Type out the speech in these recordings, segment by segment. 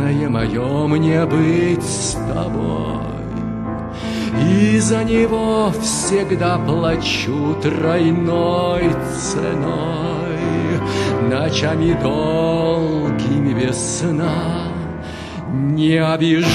вечное мое мне быть с тобой. И за него всегда плачу тройной ценой, ночами долгими без сна. Не обижай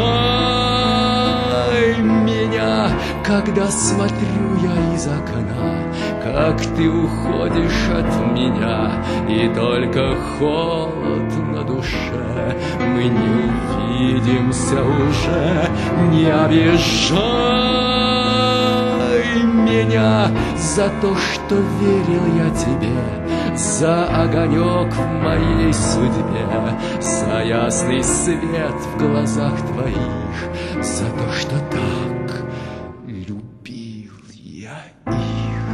меня, когда смотрю я из окна, как ты уходишь от меня, и только холод на душе. Мы не увидимся уже. Не обижай меня за то, что верил я тебе, за огонек в моей судьбе, за ясный свет в глазах твоих, за то, что так любил я их.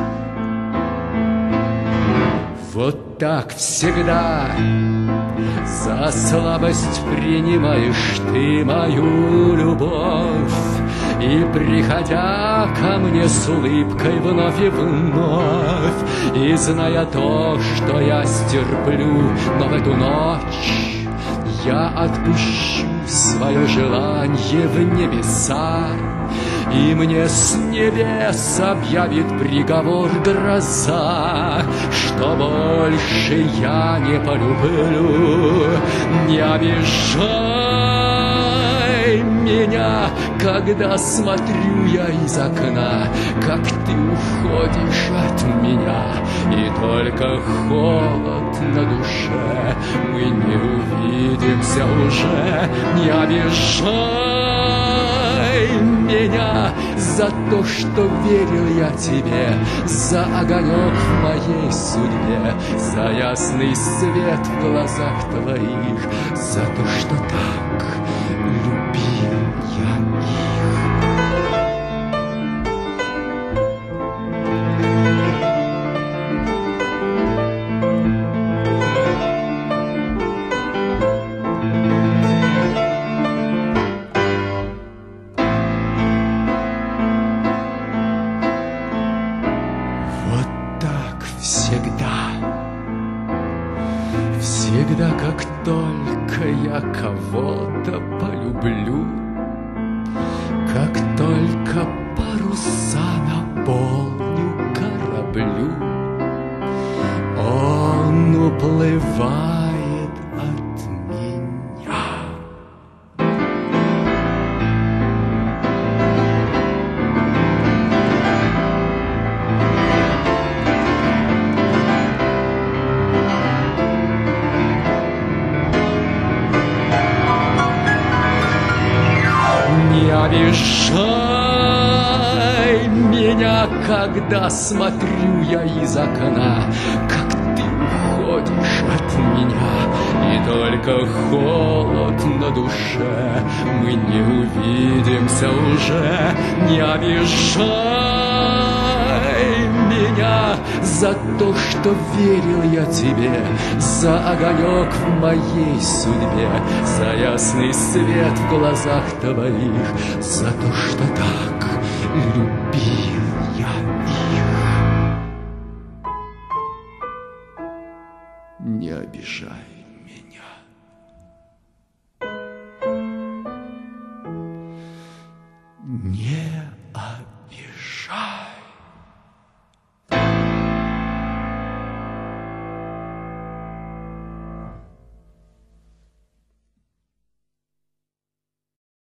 Вот так всегда за слабость принимаешь ты мою любовь, и, приходя ко мне с улыбкой вновь и вновь, и зная то, что я стерплю, но в эту ночь я отпущу свое желание в небеса, и мне с небес объявит приговор гроза, что больше я не полюблю. Не обижай меня, когда смотрю я из окна, как ты уходишь от меня, и только холод на душе. Мы не увидимся уже. Не обижай меня за то, что верил я тебе, за огонек в моей судьбе, за ясный свет в глазах твоих, за то, что так любил я их. Всегда, как только я кого-то полюблю, как только паруса наполню кораблю, он уплывает от меня. Не обижай меня, когда смотрю я из окна, как ты уходишь от меня, и только холод на душе. Мы не увидимся уже. Не обижай меня за то, что верил я тебе, за огонек в моей судьбе, за ясный свет в глазах твоих, за то, что так любил я.